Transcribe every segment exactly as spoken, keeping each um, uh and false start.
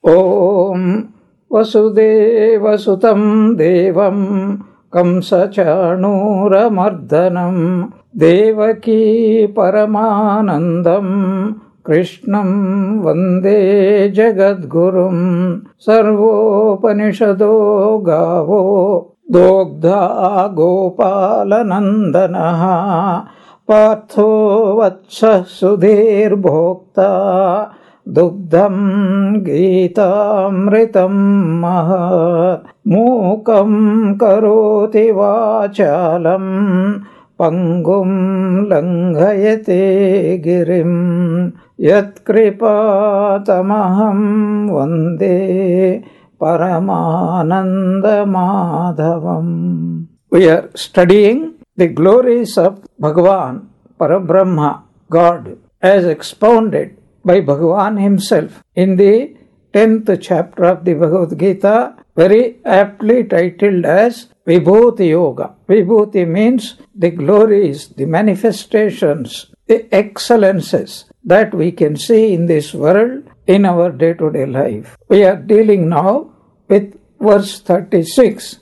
Om Vasudevasutam Devam Kamsachanuramardanam Devaki Paramanandam Krishnam Vande Jagadgurum Sarvopanishado Gavo Dogdha Gopalanandanaha Patho Vatsa Sudhir Bhokta Dugdham Geetamritam Mahat Mukam Karoti Vachalam Pangum Langhayate Girim Yat Kripatamaham Vande Paramananda Madhavam. We are studying the glories of Bhagavan, Parabrahma, God, as expounded by Bhagavan himself in the tenth chapter of the Bhagavad Gita, very aptly titled as Vibhuti Yoga. Vibhuti means the glories, the manifestations, the excellences that we can see in this world in our day-to-day life. We are dealing now with verse thirty-six.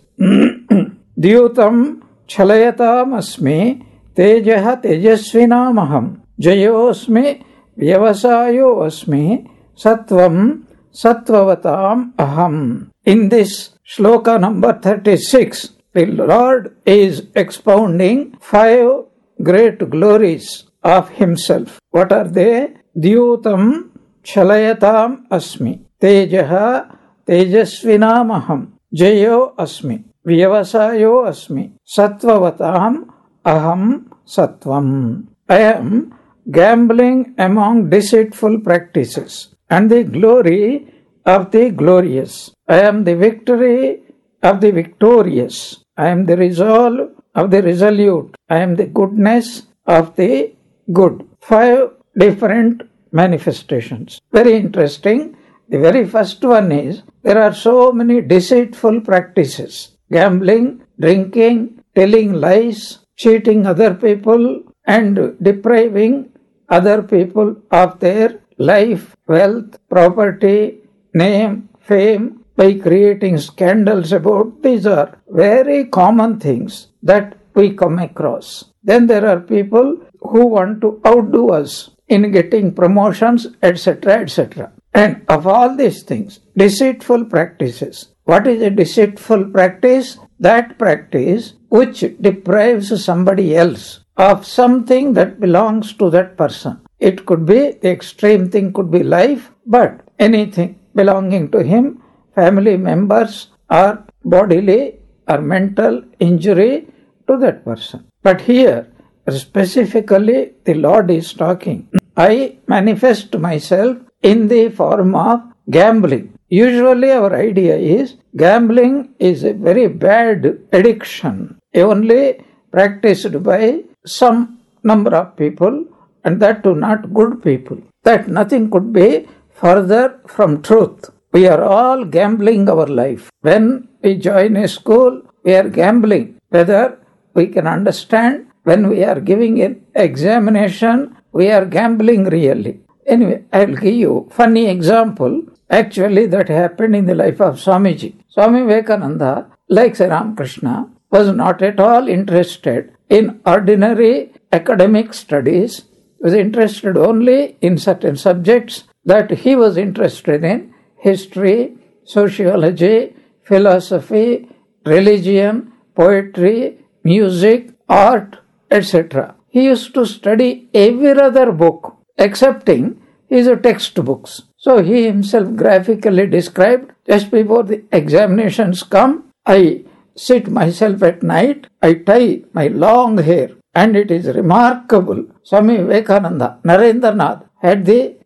Dyutam chalayatam asmi tejaha tejasvinamaham jayosmi Vyavasayo asmi sattvam sattvavatam aham. In this shloka number thirty-six, the Lord is expounding five great glories of himself. What are they? Dyutam chalayatam asmi tejaha tejasvinamaham jayo asmi vyavasayo asmi sattvavatam aham sattvam. I am gambling among deceitful practices and the glory of the glorious. I am the victory of the victorious. I am the resolve of the resolute. I am the goodness of the good. Five different manifestations. Very interesting. The very first one is there are so many deceitful practices. Gambling, drinking, telling lies, cheating other people and depriving other people of their life, wealth, property, name, fame by creating scandals about. These are very common things that we come across. Then there are people who want to outdo us in getting promotions, et cetera, et cetera. And of all these things, deceitful practices. What is a deceitful practice? That practice which deprives somebody else of something that belongs to that person. It could be, the extreme thing could be life, but anything belonging to him, family members, or bodily or mental injury to that person. But here, specifically, the Lord is talking. I manifest myself in the form of gambling. Usually our idea is gambling is a very bad addiction, only practiced by some number of people, and that too not good people. That nothing could be further from truth. We are all gambling our life. When we join a school, we are gambling whether we can understand. When we are giving an examination, we are gambling really. Anyway, I will give you a funny example. Actually, that happened in the life of Swamiji. Swami Vivekananda, like Sri Ramakrishna, was not at all interested in ordinary academic studies. He was interested only in certain subjects that he was interested in: history, sociology, philosophy, religion, poetry, music, art, et cetera. He used to study every other book excepting his textbooks. So he himself graphically described, just before the examinations come, I sit myself at night, I tie my long hair, and it is remarkable. Swami Vivekananda, Narendranath, had the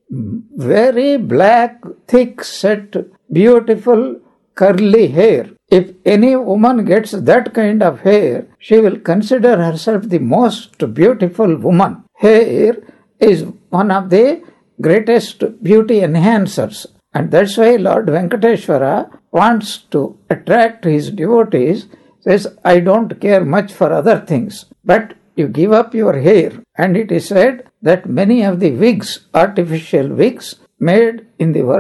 very black, thick set, beautiful, curly hair. If any woman gets that kind of hair, she will consider herself the most beautiful woman. Hair is one of the greatest beauty enhancers. And that's why Lord Venkateshwara wants to attract his devotees, says, I don't care much for other things, but you give up your hair. And it is said that many of the wigs, artificial wigs made in the world,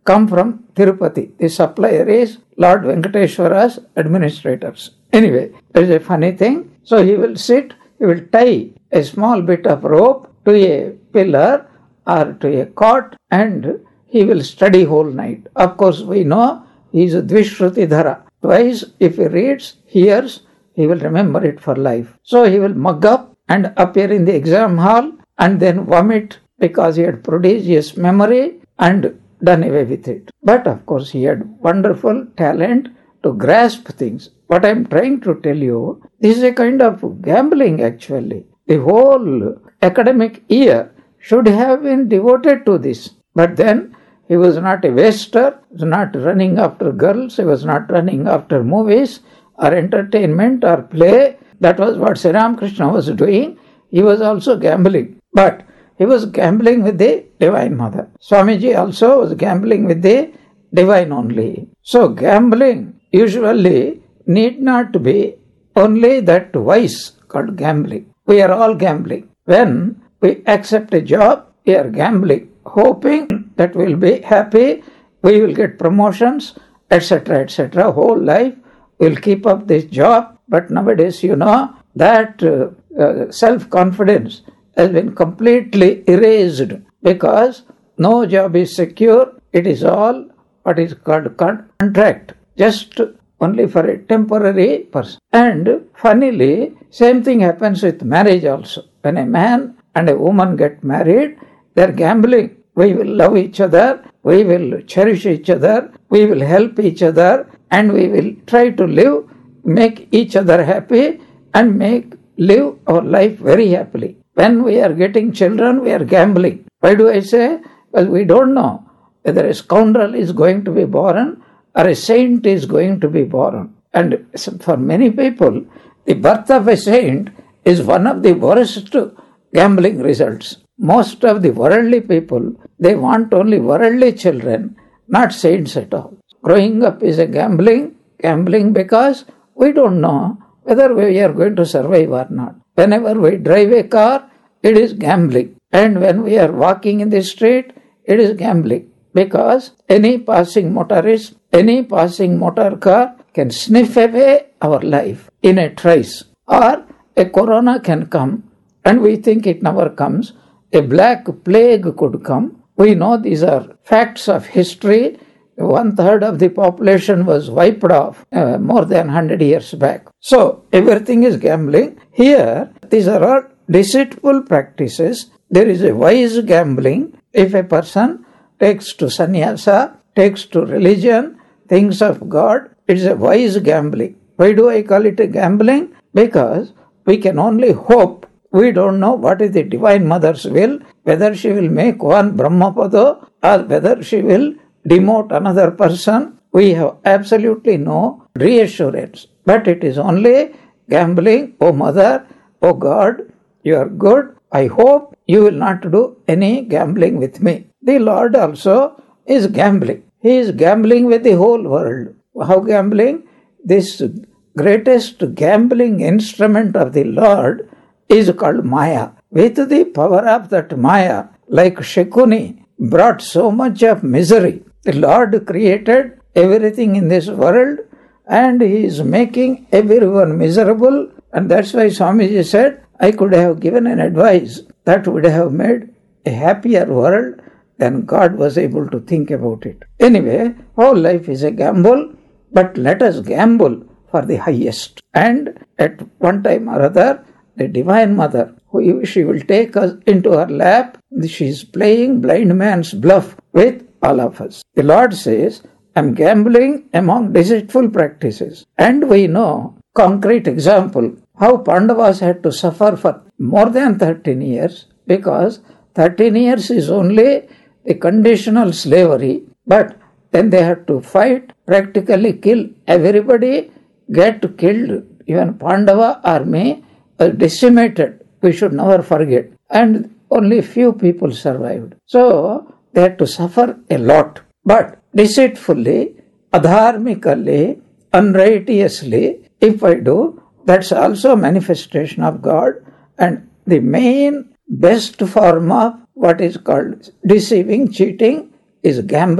come from Tirupati. The supplier is Lord Venkateshwara's administrators. Anyway, there is a funny thing. So he will sit, he will tie a small bit of rope to a pillar or to a cot, and he will study whole night. Of course, we know he is a Dvishrutidhara. Twice, if he reads, hears, he will remember it for life. So he will mug up and appear in the exam hall and then vomit because he had prodigious memory and done away with it. But of course, he had wonderful talent to grasp things. What I am trying to tell you, this is a kind of gambling actually. The whole academic year should have been devoted to this. But then, he was not a waster, he was not running after girls, he was not running after movies or entertainment or play. That was what Sri Ramakrishna was doing. He was also gambling. But he was gambling with the Divine Mother. Swamiji also was gambling with the Divine only. So gambling usually need not be only that vice called gambling. We are all gambling. When we accept a job, we are gambling, hoping that we'll be happy, we will get promotions, et cetera, et cetera. Whole life we'll keep up this job. But nowadays, you know, that uh, uh, self-confidence has been completely erased because no job is secure. It is all what is called contract, just only for a temporary person. And funnily, same thing happens with marriage also. When a man and a woman get married, they are gambling. We will love each other, we will cherish each other, we will help each other, and we will try to live, make each other happy, and make live our life very happily. When we are getting children, we are gambling. Why do I say? Because we don't know whether a scoundrel is going to be born or a saint is going to be born. And for many people, the birth of a saint is one of the worst gambling results. Most of the worldly people, they want only worldly children, not saints at all. Growing up is a gambling, gambling because we don't know whether we are going to survive or not. Whenever we drive a car, it is gambling. And when we are walking in the street, it is gambling. Because any passing motorist, any passing motor car can sniff away our life in a trice. Or a corona can come and we think it never comes. A black plague could come. We know these are facts of history. One third of the population was wiped off uh, more than one hundred years back. So, everything is gambling. Here, these are all deceitful practices. There is a wise gambling. If a person takes to sannyasa, takes to religion, things of God, it is a wise gambling. Why do I call it a gambling? Because we can only hope. We don't know what is the Divine Mother's will, whether she will make one Brahmapada or whether she will demote another person. We have absolutely no reassurance. But it is only gambling. Oh Mother, oh God, you are good. I hope you will not do any gambling with me. The Lord also is gambling. He is gambling with the whole world. How gambling? This greatest gambling instrument of the Lord is called Maya. With the power of that Maya, like Shekuni brought so much of misery. The Lord created everything in this world and He is making everyone miserable, and that's why Swamiji said, I could have given an advice that would have made a happier world than God was able to think about it. Anyway, whole life is a gamble, but let us gamble for the highest. And at one time or other, the Divine Mother, who she will take us into her lap, she is playing blind man's bluff with all of us. The Lord says, I am gambling among deceitful practices. And we know, concrete example, how Pandavas had to suffer for more than thirteen years, because thirteen years is only the conditional slavery, but then they had to fight, practically kill everybody, get killed. Even Pandava army was decimated. We should never forget. And only few people survived. So they had to suffer a lot. But deceitfully, adharmically, unrighteously, if I do, that's also a manifestation of God. And the main best form of what is called deceiving, cheating, is gambling.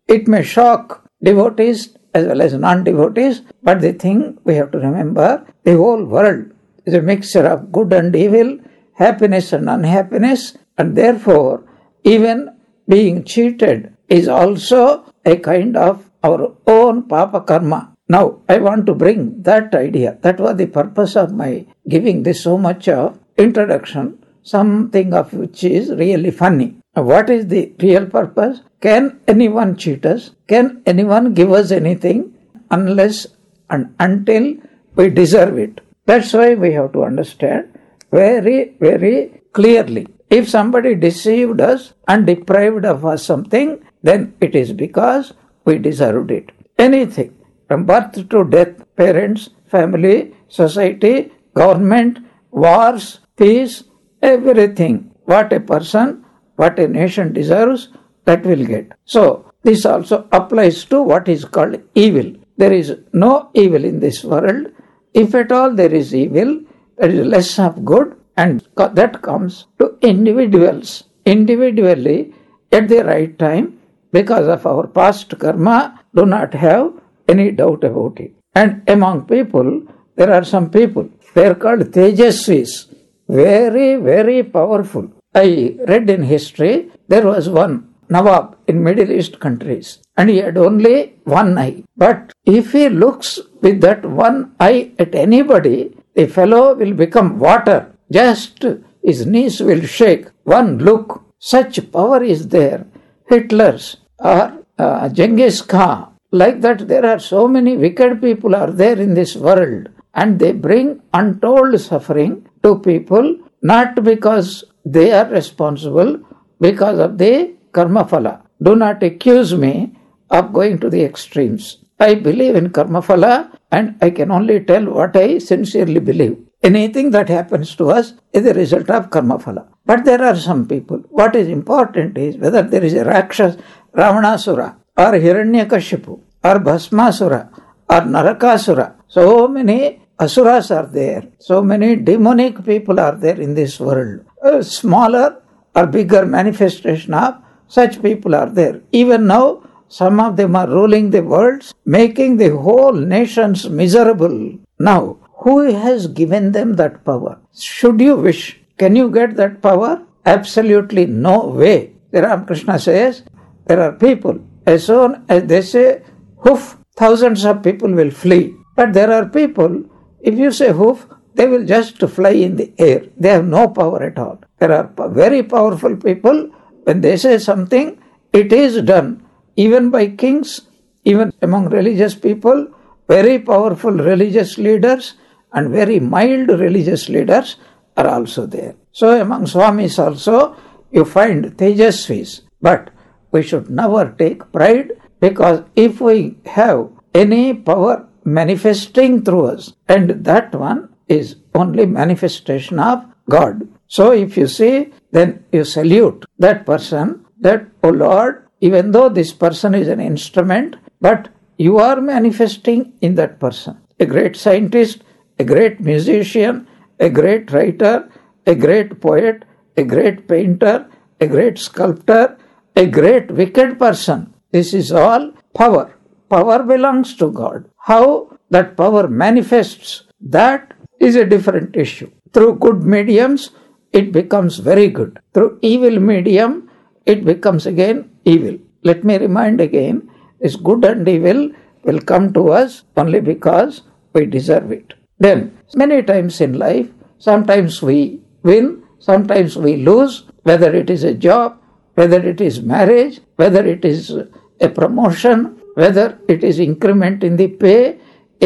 It may shock devotees as well as non-devotees, but the thing we have to remember, the whole world is a mixture of good and evil, happiness and unhappiness, and therefore even being cheated is also a kind of our own papa karma. Now, I want to bring that idea. That was the purpose of my giving this so much of introduction, something of which is really funny. What is the real purpose? Can anyone cheat us? Can anyone give us anything unless and until we deserve it? That's why we have to understand very, very clearly. If somebody deceived us and deprived of us something, then it is because we deserved it. Anything, from birth to death, parents, family, society, government, wars, peace, everything, what a person, what a nation deserves, that will get. So, this also applies to what is called evil. There is no evil in this world. If at all there is evil, there is less of good, and that comes to individuals. Individually, at the right time, because of our past karma, do not have any doubt about it. And among people, there are some people, they are called Tejasvis, very, very powerful. I read in history, there was one Nawab in Middle East countries, and he had only one eye. But if he looks with that one eye at anybody, the fellow will become water. Just his knees will shake. One look. Such power is there. Hitler's or uh, Genghis Khan. Like that, there are so many wicked people are there in this world, and they bring untold suffering to people, not because they are responsible, because of the karma phala. Do not accuse me of going to the extremes. I believe in karma phala, and I can only tell what I sincerely believe. Anything that happens to us is a result of karma phala. But there are some people. What is important is whether there is a Rakshas, Ravanasura, or Hiranyakashipu, or Bhasmasura, or Narakasura. So many asuras are there. So many demonic people are there in this world. A smaller or bigger manifestation of such people are there. Even now, some of them are ruling the world, making the whole nations miserable. Now, who has given them that power? Should you wish? Can you get that power? Absolutely no way. The Ramakrishna says, there are people, as soon as they say hoof, thousands of people will flee. But there are people, if you say hoof, they will just fly in the air. They have no power at all. There are very powerful people. When they say something, it is done. Even by kings, even among religious people, very powerful religious leaders and very mild religious leaders are also there. So among Swamis also, you find Tejasvis. But we should never take pride, because if we have any power manifesting through us, and that one is only manifestation of God. So if you see, then you salute that person, that, oh Lord, even though this person is an instrument, but you are manifesting in that person. A great scientist, a great musician, a great writer, a great poet, a great painter, a great sculptor, a great wicked person. This is all power. Power belongs to God. How that power manifests, that is a different issue. Through good mediums, it becomes very good. Through evil medium, it becomes again evil. Let me remind again, this good and evil will come to us only because we deserve it. Then, many times in life, sometimes we win, sometimes we lose, whether it is a job, whether it is marriage, whether it is a promotion, whether it is increment in the pay,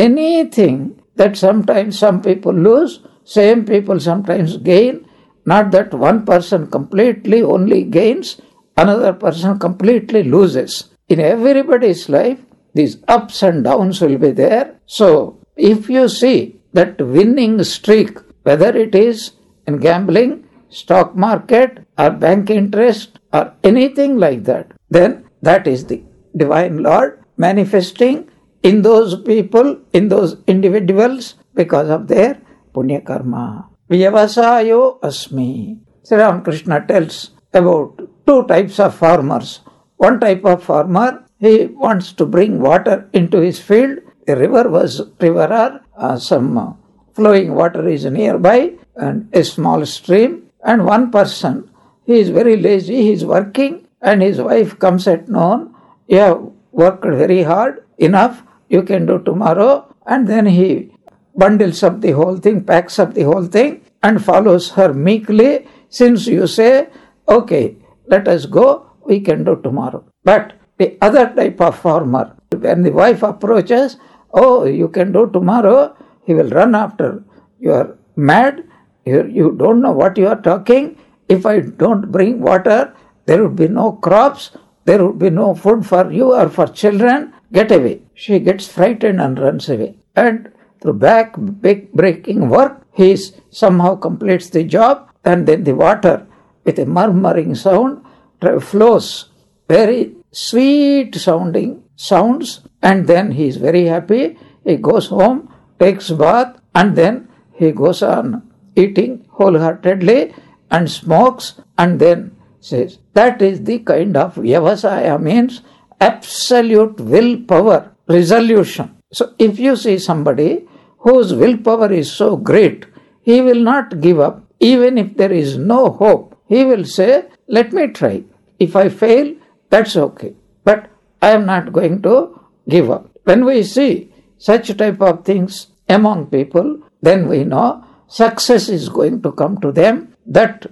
anything that sometimes some people lose, same people sometimes gain, not that one person completely only gains, another person completely loses. In everybody's life, these ups and downs will be there. So, if you see that winning streak, whether it is in gambling, stock market, or bank interest, or anything like that, then that is the Divine Lord manifesting in those people, in those individuals, because of their punya karma. Vyavasayo asmi. Sri Ramakrishna tells about two types of farmers. One type of farmer he wants to bring water into his field. The river was river or uh, some uh, flowing water is nearby and a small stream. And one person, he is very lazy, he is working, and his wife comes at noon. You have worked very hard, enough, you can do tomorrow. And then he bundles up the whole thing, packs up the whole thing, and follows her meekly, since you say, okay, let us go, we can do tomorrow. But the other type of farmer, when the wife approaches, oh, you can do tomorrow, he will run after. You are mad, you, you don't know what you are talking. If I don't bring water, there would be no crops, there would be no food for you or for children. Get away. She gets frightened and runs away. And through back breaking work, he somehow completes the job, and then the water with a murmuring sound flows, very sweet sounding sounds, and then he is very happy. He goes home, takes bath, and then he goes on eating wholeheartedly and smokes, and then says, that is the kind of vyavasaya, means absolute willpower, resolution. So if you see somebody whose willpower is so great, he will not give up. Even if there is no hope, he will say, let me try. If I fail, that's okay. But I am not going to give up. When we see such type of things among people, then we know success is going to come to them. That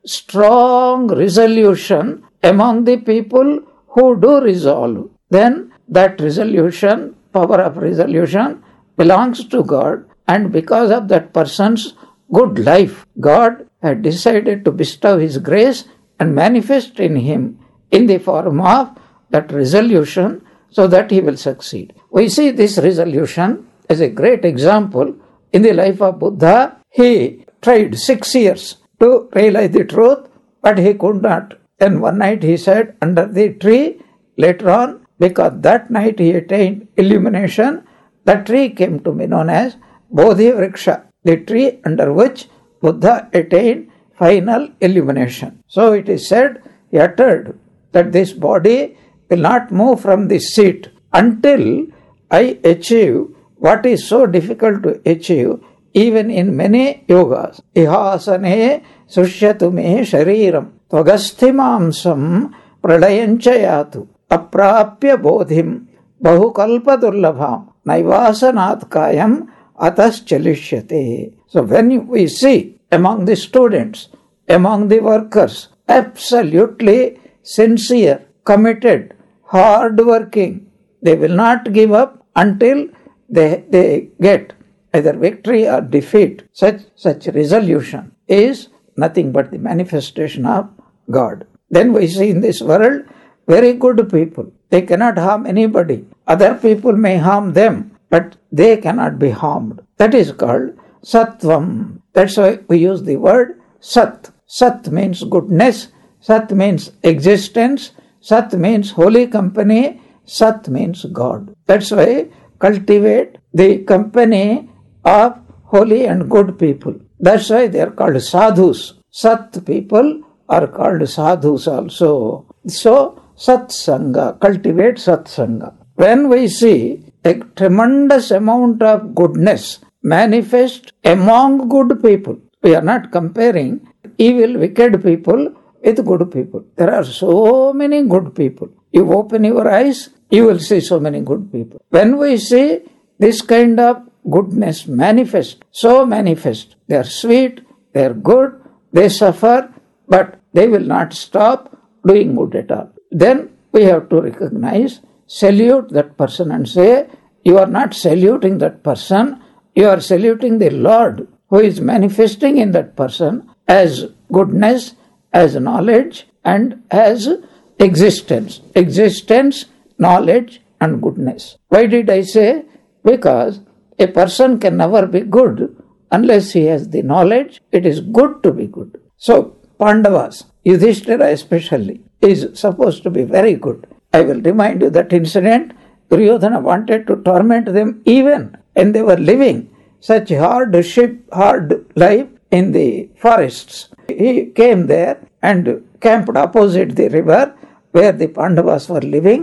strong resolution among the people who do resolve, then that resolution, power of resolution, belongs to God, and because of that person's good life, God had decided to bestow His grace and manifest in him in the form of that resolution, so that he will succeed. We see this resolution as a great example in the life of Buddha. He tried six years to realize the truth, but he could not. Then one night he sat under the tree. Later on, because that night he attained illumination, the tree came to be known as Bodhi Vriksha, the tree under which Buddha attained final illumination. So it is said, he uttered that this body will not move from this seat until I achieve what is so difficult to achieve even in many yogas. Ihasane sushyatu me shariram tvagasthimamsam pralayanchayatu aprapya bodhim bahukalpa durlabham naivasanat kayam atas chalishyate. So when we see among the students, among the workers, absolutely sincere, committed, hard-working, they will not give up until they, they get either victory or defeat. Such, such resolution is nothing but the manifestation of God. Then we see in this world very good people. They cannot harm anybody. Other people may harm them, but they cannot be harmed. That is called Sattvam. That's why we use the word Sat. Sat means goodness. Sat means existence. Sat means holy company. Sat means God. That's why cultivate the company of holy and good people. That's why they are called sadhus. Sat people are called sadhus also. So, satsanga, cultivate satsanga. When we see a tremendous amount of goodness manifest among good people, we are not comparing evil, wicked people with good people. There are so many good people. You open your eyes, you will see so many good people. When we see this kind of goodness manifest, so manifest, they are sweet, they are good, they suffer, but they will not stop doing good at all. Then we have to recognize, salute that person and say, you are not saluting that person, you are saluting the Lord who is manifesting in that person as goodness, as knowledge, and as existence. Existence, knowledge, and goodness. Why did I say? Because a person can never be good unless he has the knowledge. It is good to be good. So, Pandavas, Yudhishthira especially, is supposed to be very good. I will remind you that incident. Duryodhana wanted to torment them even when they were living such hardship, hard life in the forests. He came there and camped opposite the river where the Pandavas were living,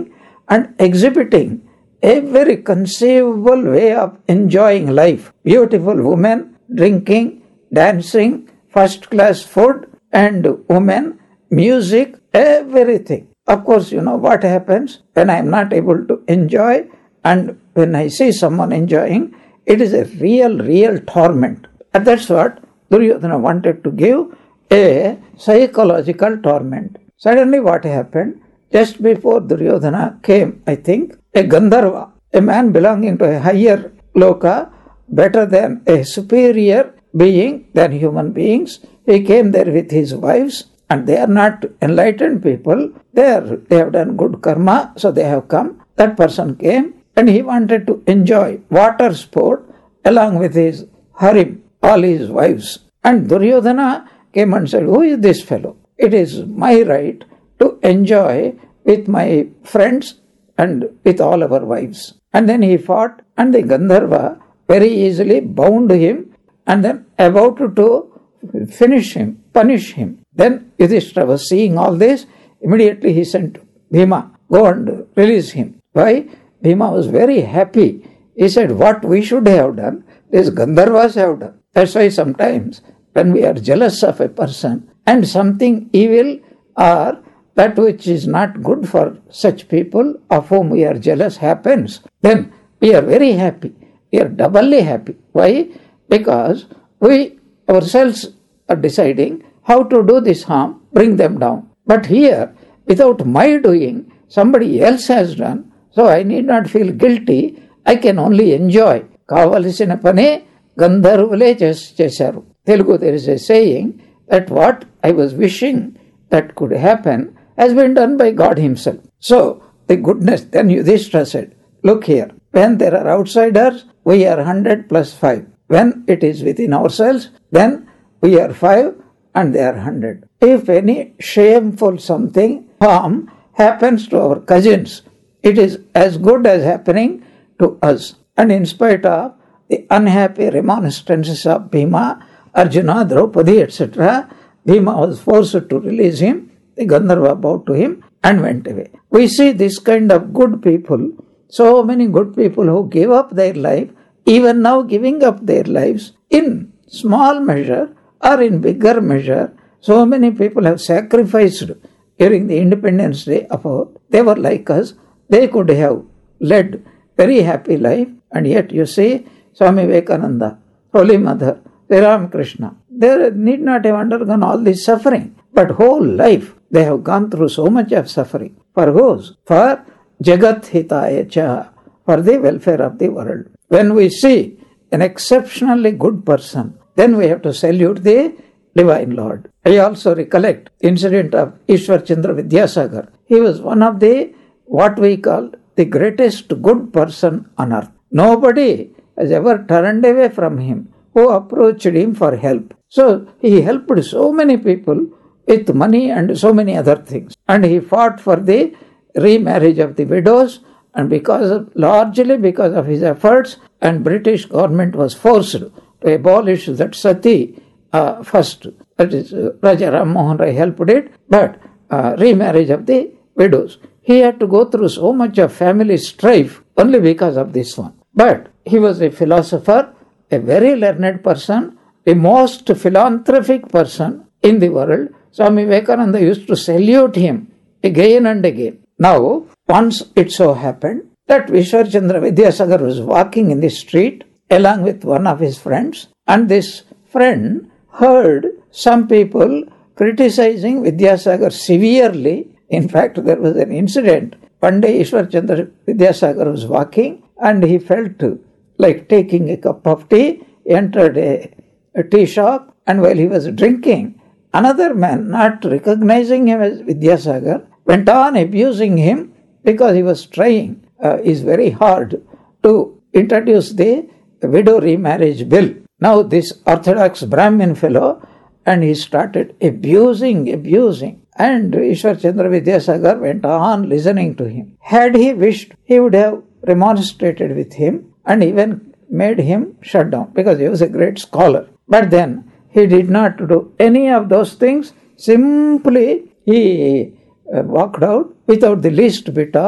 and exhibiting every conceivable way of enjoying life. Beautiful women, drinking, dancing, first-class food, and women, music, everything. Of course, you know what happens when I am not able to enjoy, and when I see someone enjoying, it is a real, real torment. And that's what Duryodhana wanted to give, a psychological torment. Suddenly what happened? Just before Duryodhana came, I think, a Gandharva, a man belonging to a higher loka, better than a superior being than human beings. He came there with his wives, and they are not enlightened people. They are, they have done good karma, so they have come. That person came, and he wanted to enjoy water sport along with his harem, all his wives. And Duryodhana came and said, who is this fellow? It is my right to enjoy with my friends and with all our wives. And then he fought, and the Gandharva very easily bound him, and then about to finish him, punish him. Then Yudhishthira was seeing all this. Immediately he sent Bhima, go and release him. Why? Bhima was very happy. He said, what we should have done, these Gandharvas have done. That's why sometimes when we are jealous of a person and something evil or that which is not good for such people of whom we are jealous happens, then we are very happy. We are doubly happy. Why? Because we ourselves are deciding how to do this harm, bring them down. But here, without my doing, somebody else has done, so I need not feel guilty. I can only enjoy. Kavalsina pane Gandharvale chesaru. Telugu, there is a saying that what I was wishing that could happen has been done by God himself. So, the goodness, then Yudhishthira said, look here, when there are outsiders, we are one hundred plus five. When it is within ourselves, then we are five and they are one hundred. If any shameful something, harm, happens to our cousins, it is as good as happening to us. And in spite of the unhappy remonstrances of Bhima, Arjuna, Draupadi, et cetera, Bhima was forced to release him. The Gandharva bowed to him and went away. We see this kind of good people, so many good people who gave up their life, even now giving up their lives in small measure or in bigger measure. So many people have sacrificed during the Independence Day of our, they were like us, they could have led very happy life, and yet you see Swami Vivekananda, Holy Mother, Sri Ramakrishna, they need not have undergone all this suffering, but whole life they have gone through so much of suffering. For whose? For Jagat Hitaya Cha, for the welfare of the world. When we see an exceptionally good person, then we have to salute the Divine Lord. I also recollect the incident of Ishwar Chandra Vidyasagar. He was one of the, what we call, the greatest good person on earth. Nobody has ever turned away from him who approached him for help. So he helped so many people with money and so many other things. And he fought for the remarriage of the widows, and because of, largely because of his efforts, and British government was forced to abolish that sati uh, first. That is, uh, Raja Ram Mohan Rai helped it, but uh, remarriage of the widows. He had to go through so much of family strife only because of this one. But he was a philosopher, a very learned person, the most philanthropic person in the world. Swami Vivekananda used to salute him again and again. Now, once it so happened that Ishwar Chandra Vidyasagar was walking in the street along with one of his friends, and this friend heard some people criticizing Vidyasagar severely. In fact, there was an incident. One day Ishwar Chandra Vidyasagar was walking and he felt like taking a cup of tea, entered a, a tea shop, and while he was drinking, another man, not recognizing him as Vidyasagar, went on abusing him because he was trying, uh, is very hard to introduce the widow remarriage bill. Now this orthodox Brahmin fellow, and he started abusing, abusing. And Ishwar Chandra Vidyasagar went on listening to him. Had he wished, he would have remonstrated with him and even made him shut down, because he was a great scholar. But then he did not do any of those things. Simply he uh, walked out without the least bit of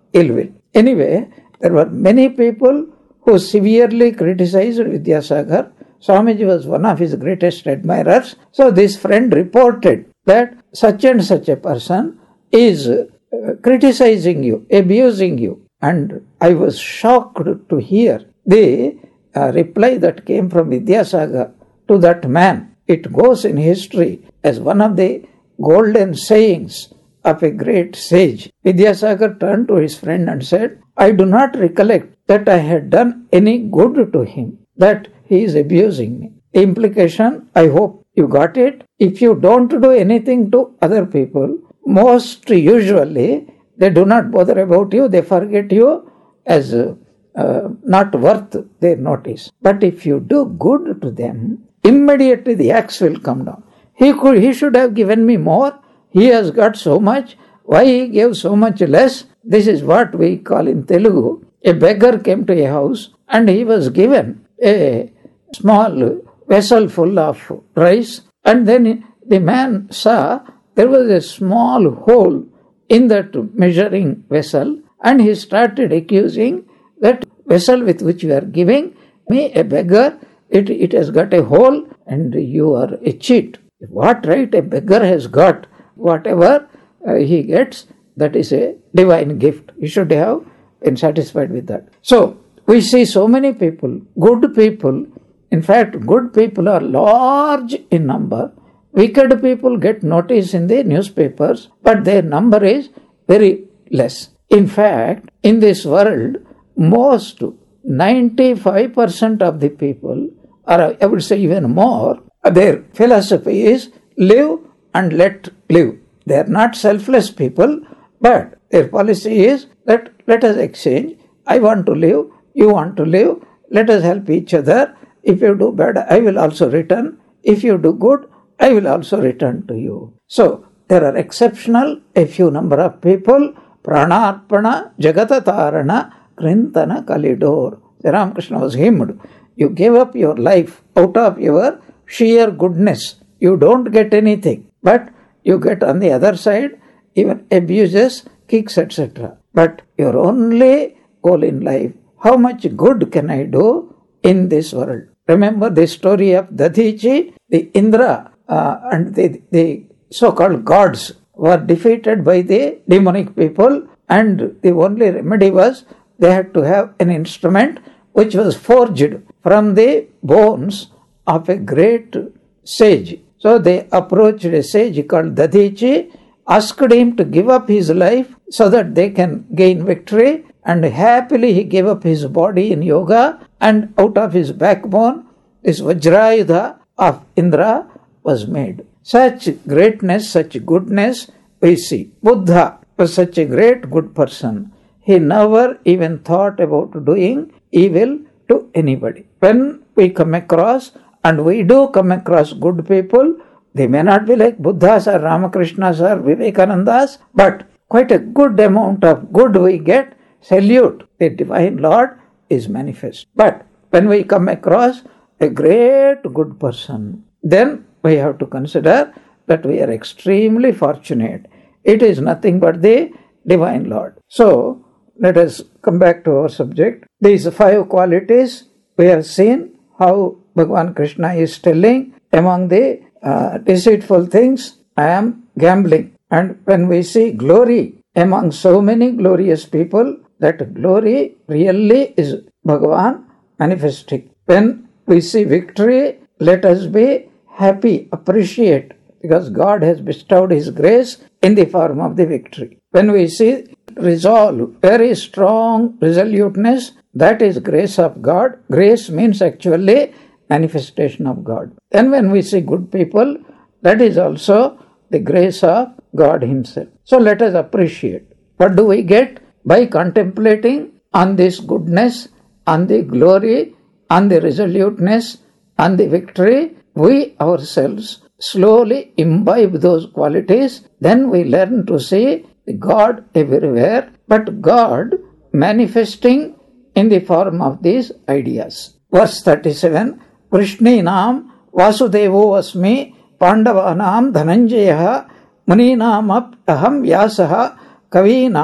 ill will. Anyway, there were many people who severely criticized Vidyasagar. Swamiji was one of his greatest admirers. So this friend reported that such and such a person is uh, criticizing you, abusing you. And I was shocked to hear the uh, reply that came from Vidyasagar to that man. It goes in history as one of the golden sayings of a great sage. Vidyasagar turned to his friend and said, I do not recollect that I had done any good to him, that he is abusing me. The implication, I hope you got it. If you don't do anything to other people, most usually they do not bother about you, they forget you as uh, uh, not worth their notice. But if you do good to them, immediately the axe will come down. He could, he should have given me more. He has got so much. Why he gave so much less? This is what we call in Telugu. A beggar came to a house and he was given a small vessel full of rice, and then the man saw there was a small hole in that measuring vessel, and he started accusing that vessel with which you are giving me, a beggar, it, it has got a hole and you are a cheat. What right a beggar has got? Whatever uh, he gets, that is a divine gift. He should have been satisfied with that. So, we see so many people, good people. In fact, good people are large in number. Wicked people get notice in the newspapers, but their number is very less. In fact, in this world, most ninety-five percent of the people, or I would say even more, their philosophy is live and let live. They are not selfless people, but their policy is that let us exchange. I want to live, you want to live, let us help each other. If you do bad, I will also return. If you do good, I will also return to you. So, there are exceptional, a few number of people, pranarpana, jagatatarana, krintana kalidor. Ramakrishna was hymned. You gave up your life out of your sheer goodness. You don't get anything, but you get on the other side even abuses, kicks, et cetera. But your only goal in life, how much good can I do in this world? Remember the story of Dadichi, the Indra uh, and the, the so-called gods were defeated by the demonic people, and the only remedy was they had to have an instrument which was forged from the bones of a great sage. So they approached a sage called Dadichi, asked him to give up his life so that they can gain victory, and happily he gave up his body in yoga, and out of his backbone this Vajrayudha of Indra was made. Such greatness, such goodness we see. Buddha was such a great good person. He never even thought about doing evil to anybody. When we come across, and we do come across good people, they may not be like Buddhas or Ramakrishnas or Vivekanandas, but quite a good amount of good we get. Salute, the Divine Lord is manifest. But when we come across a great good person, then we have to consider that we are extremely fortunate. It is nothing but the Divine Lord. So, let us come back to our subject. These five qualities, we have seen how Bhagavan Krishna is telling among the uh, deceitful things, I am gambling. And when we see glory among so many glorious people, that glory really is Bhagavan manifesting. When we see victory, let us be happy, appreciate, because God has bestowed His grace in the form of the victory. When we see resolve, very strong resoluteness, that is grace of God. Grace means actually manifestation of God. And when we see good people, that is also the grace of God Himself. So let us appreciate. What do we get? By contemplating on this goodness, on the glory, on the resoluteness, on the victory, we ourselves slowly imbibe those qualities. Then we learn to see God everywhere, but God manifesting in the form of these ideas. Verse thirty-seven, Krishninam Vasudevo Asmi Pandavanam Dhananjaya Muninam Aham Vyasaha Kavinam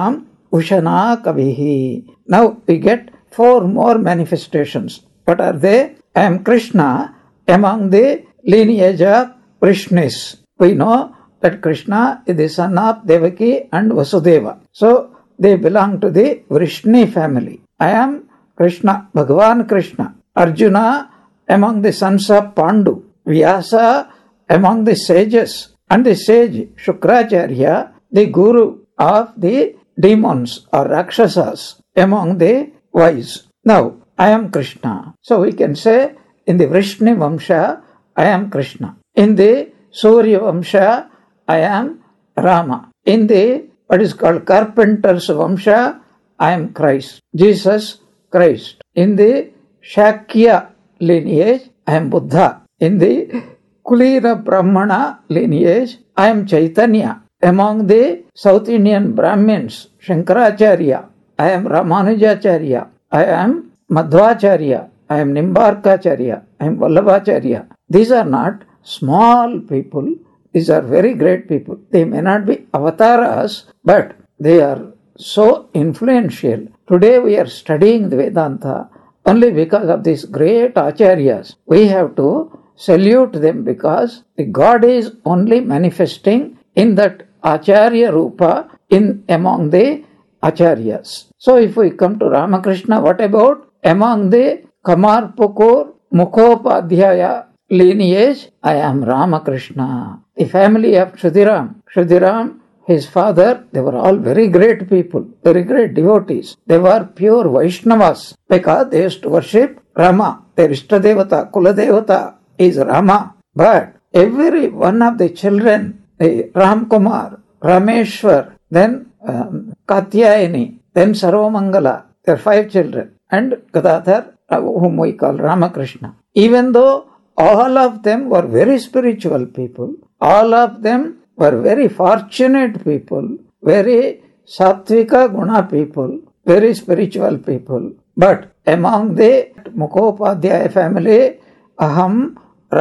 Ushana Kavihi. Now we get four more manifestations. What are they? I am Krishna among the lineage of Vrishnis. We know that Krishna is the son of Devaki and Vasudeva. So they belong to the Vrishni family. I am Krishna, Bhagavan Krishna. Arjuna among the sons of Pandu. Vyasa among the sages. And the sage Shukracharya, the guru of the demons or Rakshasas among the wise. Now, I am Krishna. So we can say in the Vrishni Vamsha, I am Krishna. In the Surya Vamsha, I am Rama. In the what is called Carpenter's Vamsha, I am Christ. Jesus Christ. In the Shakya lineage, I am Buddha. In the Kulira Brahmana lineage, I am Chaitanya. Among the South Indian Brahmins, Shankaracharya, I am Ramanujacharya. I am Madhvacharya. I am Nimbarkacharya. I am Vallabhacharya. These are not small people. These are very great people. They may not be avatars, but they are so influential. Today we are studying the Vedanta only because of these great acharyas. We have to salute them because the God is only manifesting in that acharya rupa in among the acharyas. So if we come to Ramakrishna, what about among the Kamarpukur Mukhopadhyaya lineage? I am Ramakrishna. The family of Kshudiram. Kshudiram, his father, they were all very great people, very great devotees. They were pure Vaishnavas because they used to worship Rama. Their Ishtadevata, Kuladevata is Rama. But every one of the children, the Ram Kumar, Rameshwar, then um, Katyayani, then Sarvamangala, there are five children, and Gadadhar, uh, whom we call Ramakrishna. Even though all of them were very spiritual people, all of them were very fortunate people, very sattvika guna people, very spiritual people. But among the Mukhopadhyaya family, Aham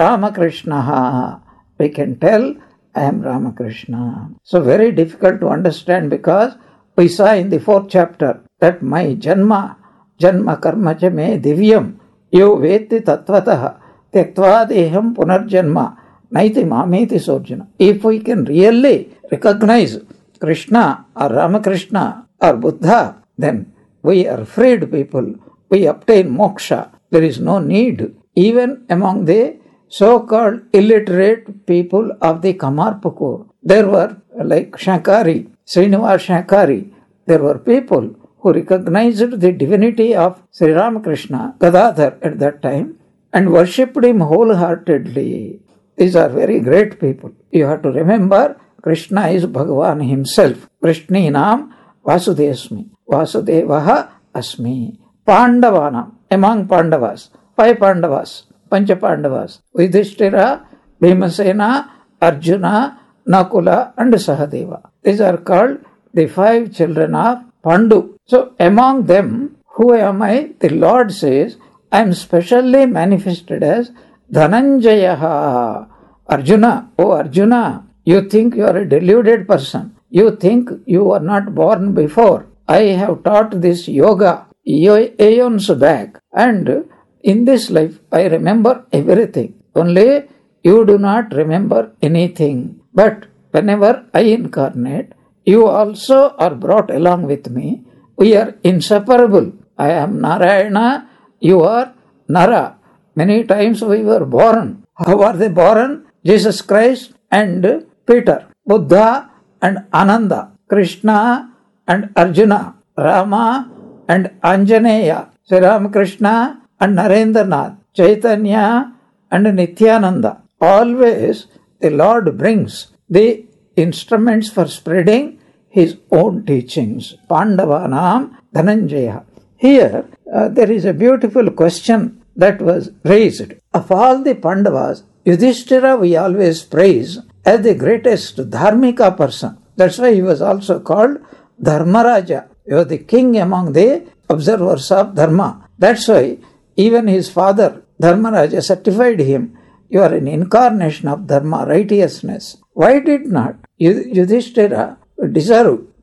Ramakrishna, we can tell I am Ramakrishna. So very difficult to understand because we saw in the fourth chapter that my Janma, Janma Karma cha me divyam, yo veti tattvataha, tyaktva deham punarjanma, naiti mameti sorjana. If we can really recognize Krishna or Ramakrishna or Buddha, then we are freed people. We obtain moksha. There is no need. Even among the so-called illiterate people of the Kamarpukur, there were like Shankari, Srinivas Shankari, there were people who recognized the divinity of Sri Ramakrishna, Gadadhar at that time, and worshipped him wholeheartedly. These are very great people. You have to remember, Krishna is Bhagavan himself. Krishninam Vasudesmi. Vasudevaha asmi. Pandavanam. Among Pandavas. Five Pandavas. Pancha Pandavas. Yudhishthira, Bhimasena, Arjuna, Nakula and Sahadeva. These are called the five children of Pandu. So among them, who am I? The Lord says, I am specially manifested as Dhananjayaha. Arjuna, oh Arjuna, you think you are a deluded person. You think you were not born before. I have taught this yoga aeons back, and in this life I remember everything. Only you do not remember anything. But whenever I incarnate, you also are brought along with me. We are inseparable. I am Narayana, you are Nara. Many times we were born. How are they born? Jesus Christ and Peter, Buddha and Ananda, Krishna and Arjuna, Rama and Anjaneya, Sri Ramakrishna and Narendranath, Chaitanya and Nityananda. Always the Lord brings the instruments for spreading his own teachings. Pandavanam Dhananjaya. Here uh, there is a beautiful question that was raised. Of all the Pandavas, Yudhishthira we always praise as the greatest dharmika person. That's why he was also called Dharmaraja. He was the king among the observers of Dharma. That's why even his father Dharmaraja certified him, you are an incarnation of Dharma, righteousness. Why did not Yudhishthira deserve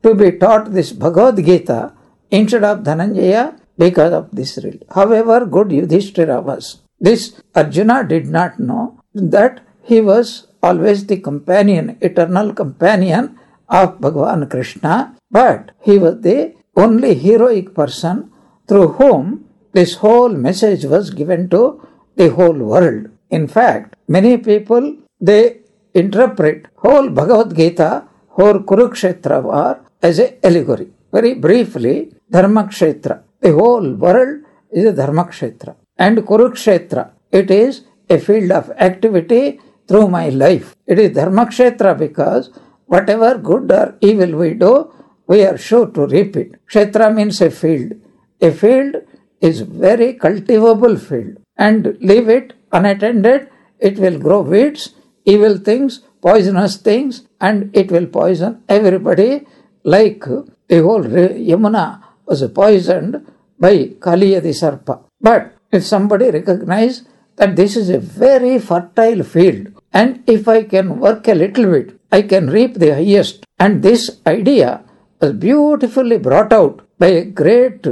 to be taught this Bhagavad Gita instead of Dhananjaya because of this rule. However good Yudhishthira was, this Arjuna did not know that he was always the companion, eternal companion of Bhagavan Krishna, but he was the only heroic person through whom this whole message was given to the whole world. In fact, many people, they interpret whole Bhagavad Gita, whole Kurukshetra war as an allegory. Very briefly, Dharmakshetra, the whole world is a Dharmakshetra. And Kurukshetra, it is a field of activity through my life. It is Dharmakshetra because whatever good or evil we do, we are sure to reap it. Kshetra means a field. A field is very cultivable field. And leave it unattended, it will grow weeds, evil things, poisonous things, and it will poison everybody, like the whole Yamuna was poisoned by Kaliya the Sarpa. But if somebody recognizes that this is a very fertile field, and if I can work a little bit, I can reap the highest. And this idea was beautifully brought out by a great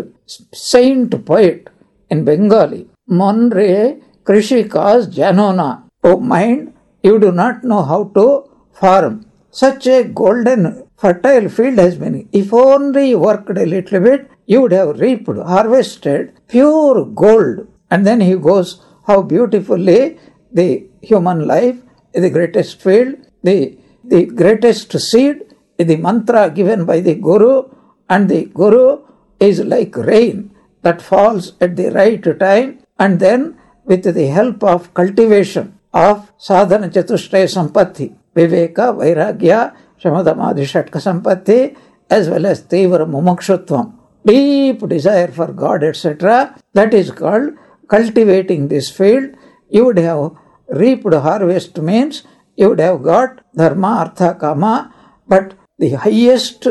saint poet in Bengali, Monre Krishikas Janona. Oh mind, you do not know how to farm. Such a golden, fertile field has been. If only you worked a little bit, you would have reaped, harvested pure gold. And then he goes, how beautifully the human life is the greatest field, the, the greatest seed is the mantra given by the Guru, and the Guru is like rain that falls at the right time, and then with the help of cultivation of sadhana chatushtaya sampatti, viveka, vairagya, shamadamadi shatka sampatti, as well as tevara mumukshutvam, deep desire for God, et cetera, that is called cultivating this field. You would have reaped harvest means you would have got dharma, artha, kama, but the highest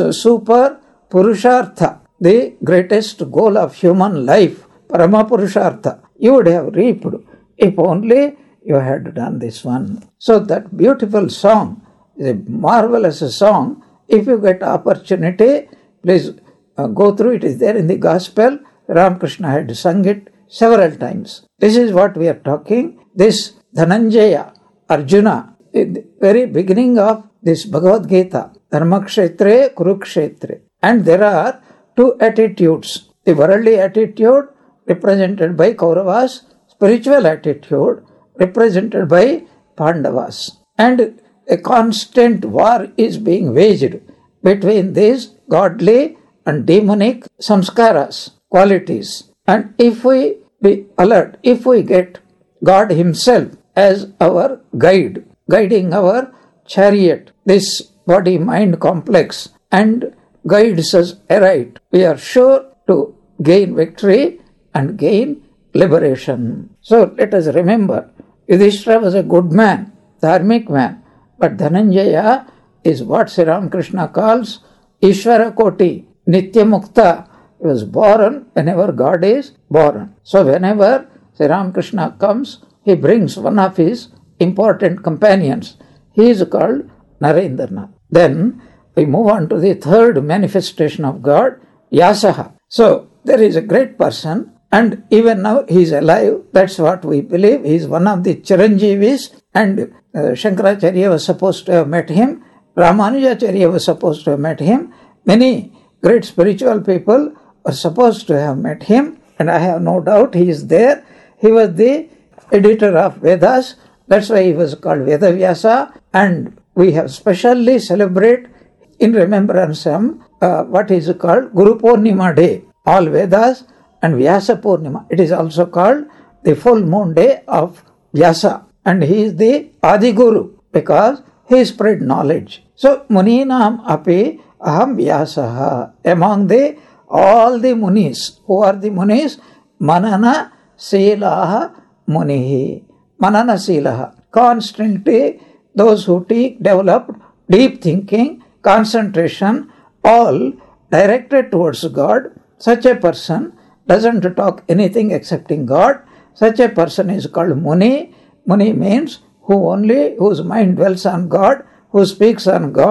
super purushartha, the greatest goal of human life, parama purushartha, you would have reaped if only you had done this one. So that beautiful song is a marvelous song. If you get opportunity, please uh, go through it. It is there in the gospel. Ramakrishna had sung it several times. This is what we are talking. This Dhananjaya, Arjuna, in the very beginning of this Bhagavad Gita, Dharmakshetre, Kurukshetre. And there are two attitudes. The worldly attitude represented by Kauravas, spiritual attitude represented by Pandavas. And a constant war is being waged between these godly and demonic samskaras, qualities. And if we be alert, if we get God Himself as our guide, guiding our chariot, this body-mind complex, and guides us aright, we are sure to gain victory and gain liberation. So let us remember, Yudhishthira was a good man, dharmic man, but Dhananjaya is what Sri Ramakrishna calls Ishvara Koti, Nitya Mukta. He was born whenever God is born. So whenever Sri Ramakrishna comes, he brings one of his important companions. He is called Narendranath. Then we move on to the third manifestation of God, Vyasaha. So there is a great person, and even now he is alive. That's what we believe. He is one of the Chiranjeevis, and uh, Shankaracharya was supposed to have met him. Ramanujacharya was supposed to have met him. Many great spiritual people were supposed to have met him, and I have no doubt he is there. He was the editor of Vedas. That's why he was called Vedavyasa, and we have specially celebrate in remembrance of uh, what is called Guru Purnima Day. All Vedas and Vyasa Purnima. It is also called the full moon day of Vyasa, and he is the Adi Guru because he spread knowledge. So Muninam api aham Vyasaha. Among the all the Munis, who are the Munis? Manana Silaha Munihi. Manana Silaha. Constantly those who take, developed deep thinking, concentration, all directed towards God. Such a person doesn't talk anything excepting God. Such a person is called Muni. Muni means who only, whose mind dwells on God, who speaks on God,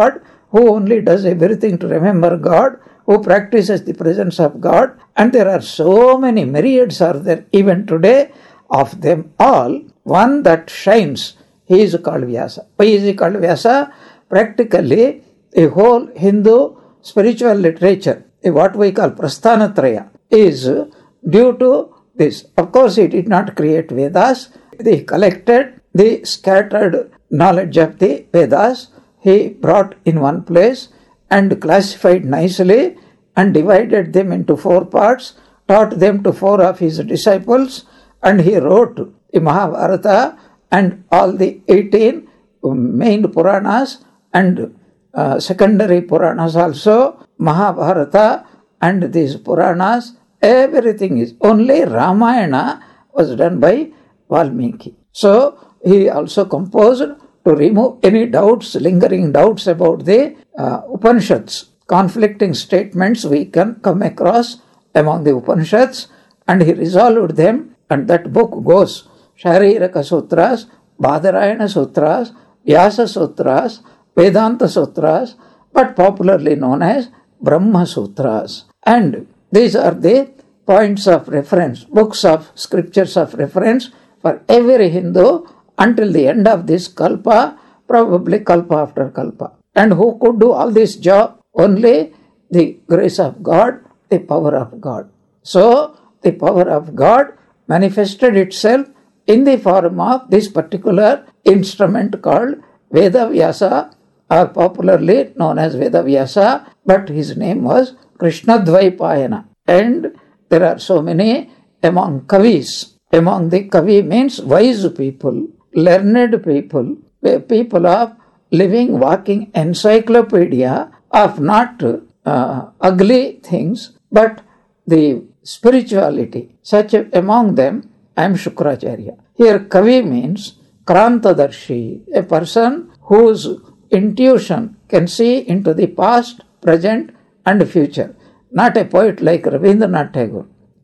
who only does everything to remember God, who practices the presence of God. And there are so many myriads are there even today. Of them all, one that shines, he is called Vyasa. Why is he called Vyasa? Practically, the whole Hindu spiritual literature, what we call Prasthanatraya, is due to this. Of course, he did not create Vedas. He collected the scattered knowledge of the Vedas. He brought in one place and classified nicely and divided them into four parts, taught them to four of his disciples, and he wrote the Mahabharata and all the eighteen main Puranas and uh, secondary Puranas also, Mahabharata and these Puranas, everything is. Only Ramayana was done by Valmiki. So he also composed to remove any doubts, lingering doubts about the uh, Upanishads, conflicting statements we can come across among the Upanishads, and he resolved them. And that book goes Shariraka Sutras, Badarayana Sutras, Vyasa Sutras, Vedanta Sutras, but popularly known as Brahma Sutras. And these are the points of reference, books of scriptures of reference for every Hindu until the end of this Kalpa, probably Kalpa after Kalpa. And who could do all this job? Only the grace of God, the power of God. So, the power of God manifested itself in the form of this particular instrument called Veda Vyasa, or popularly known as Veda Vyasa, but his name was Krishna Dvaipayana. And there are so many among Kavis. Among the Kavi means wise people, learned people, people of living, walking encyclopedia of not uh, ugly things, but the spirituality. Such a, among them, I am Shukracharya. Here Kavi means Krantadarshi, a person whose intuition can see into the past, present and future. Not a poet like Rabindranath Tagore.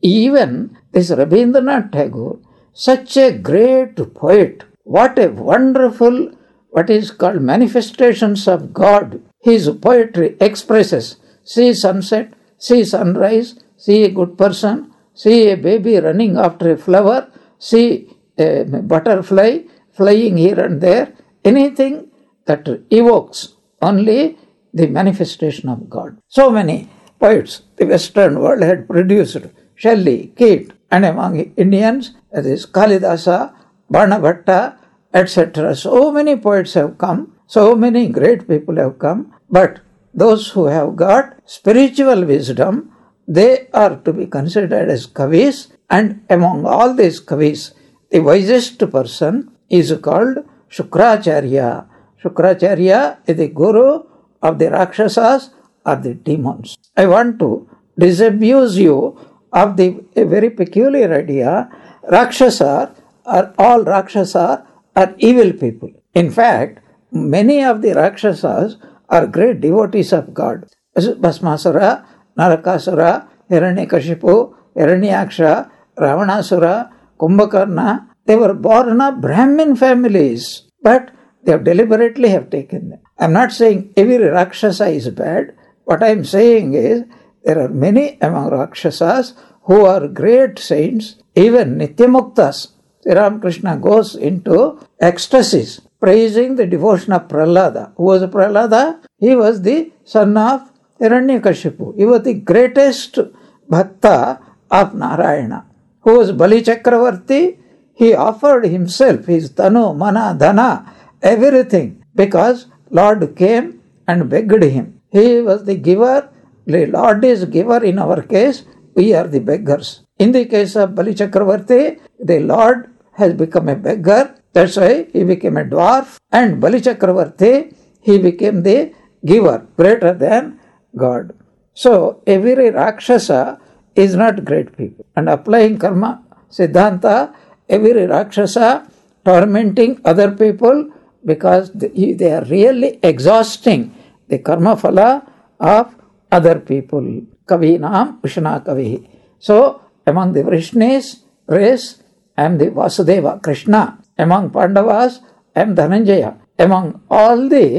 Even this Rabindranath Tagore, such a great poet, what a wonderful, what is called manifestations of God. His poetry expresses, see sunset, see sunrise, see a good person, see a baby running after a flower, see a butterfly flying here and there, anything that evokes only the manifestation of God. So many poets the Western world had produced, Shelley, Keats, and among Indians, that is Kalidasa, Banabhatta, et cetera. So many poets have come, so many great people have come, but those who have got spiritual wisdom, they are to be considered as Kavis, and among all these Kavis, the wisest person is called Shukracharya. Shukracharya is the guru of the Rakshasas or the demons. I want to disabuse you of the a very peculiar idea. Rakshasa are all Rakshasa are evil people. In fact, many of the Rakshasas are great devotees of God. Bhasmasura, Narakasura, Hiranyakashipu, Hiranyaksha, Ravanasura, Kumbhakarna, they were born of Brahmin families, but they have deliberately have taken them. I am not saying every Rakshasa is bad. What I am saying is, there are many among Rakshasas who are great saints, even Nityamuktas. Sri Ramakrishna goes into ecstasies, praising the devotion of Prahlada. Who was Prahlada? He was the son of Hiranyakashipu. He was the greatest bhakta of Narayana. Who was Bali Chakravarti? He offered himself, his tanu, mana, dhana, everything, because Lord came and begged him. He was the giver. The Lord is giver in our case. We are the beggars. In the case of Bali Chakravarti, the Lord has become a beggar. That's why he became a dwarf. And Bali Chakravarti, he became the giver, greater than God. So, every Rakshasa is not great people. And applying karma, Siddhanta, every Rakshasa tormenting other people because they are really exhausting the karma phala of other people. Kavinam Ushna Kavihi. So, among the Vrishnis race, I am the Vasudeva, Krishna. Among Pandavas, I am Dhananjaya. Among all the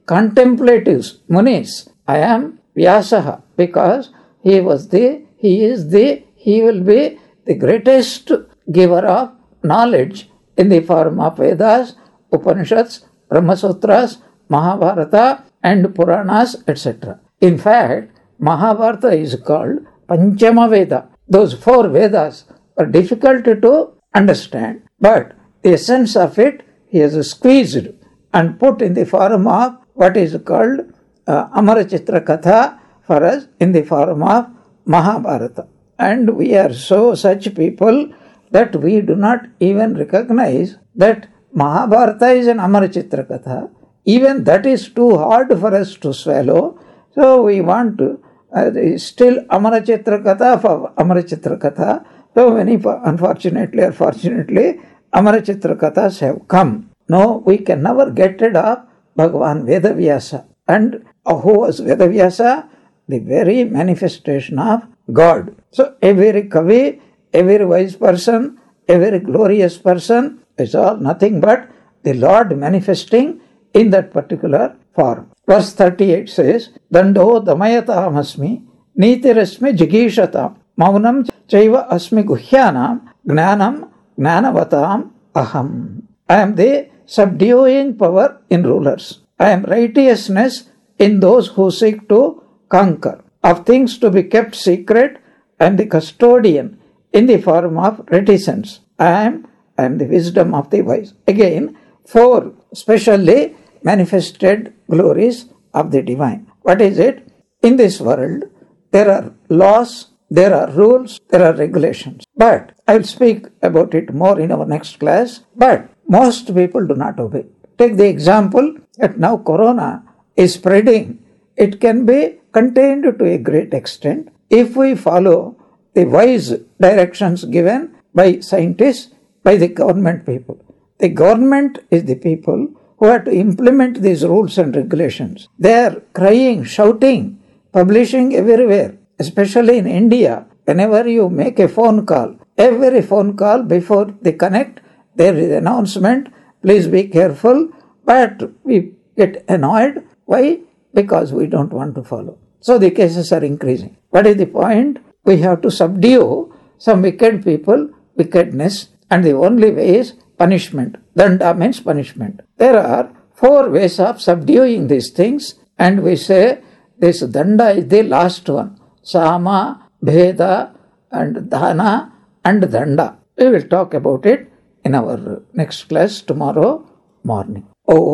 contemplatives, munis. I am Vyasaha because he was the, he is the, he will be the greatest giver of knowledge in the form of Vedas, Upanishads, Brahmasutras, Mahabharata and Puranas, et cetera. In fact, Mahabharata is called Panchama Veda. Those four Vedas are difficult to understand, but the essence of it he has squeezed and put in the form of what is called uh, Amarachitra Katha for us in the form of Mahabharata. And we are so such people that we do not even recognize that Mahabharata is an Amarachitra Katha. Even that is too hard for us to swallow. So we want to uh, still Amarachitra Katha for Amarachitra Katha. So many, unfortunately or fortunately, Amarachitra Kathas have come. No, we can never get rid of Bhagavan Vedavyasa. And who was Vedavyasa? The very manifestation of God. So every Kavi, every wise person, every glorious person is all nothing but the Lord manifesting in that particular form. Verse thirty-eight says, Dando damayata asmi, nitirasmi jigishatam, maunam chaiva asmi guhyanam, gnanam gnanavatam aham. I am the subduing power in rulers. I am righteousness in those who seek to conquer. Of things to be kept secret, I am the custodian in the form of reticence. I am, I am the wisdom of the wise. Again, four specially manifested glories of the divine. What is it? In this world, there are laws, there are rules, there are regulations. But I will speak about it more in our next class. But most people do not obey. Take the example that now corona is spreading. It can be contained to a great extent if we follow the wise directions given by scientists, by the government people. The government is the people who have to implement these rules and regulations. They are crying, shouting, publishing everywhere, especially in India. Whenever you make a phone call, every phone call before they connect, there is an announcement, please be careful, but we get annoyed. Why? Because we don't want to follow. So the cases are increasing. What is the point? We have to subdue some wicked people, wickedness, and the only way is punishment. Danda means punishment. There are four ways of subduing these things, and we say this danda is the last one. Sama, Bheda, and Dhana, and Danda. We will talk about it in our next class tomorrow morning.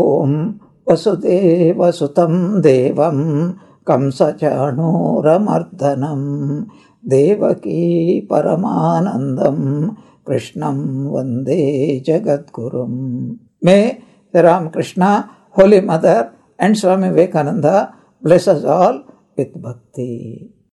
Om Vasudeva Sutam Devam Kamsachanooramardhanam Devaki Paramanandam Krishnam Vande Jagadgurum. May the Ram Krishna, Holy Mother, and Swami Vivekananda bless us all with bhakti.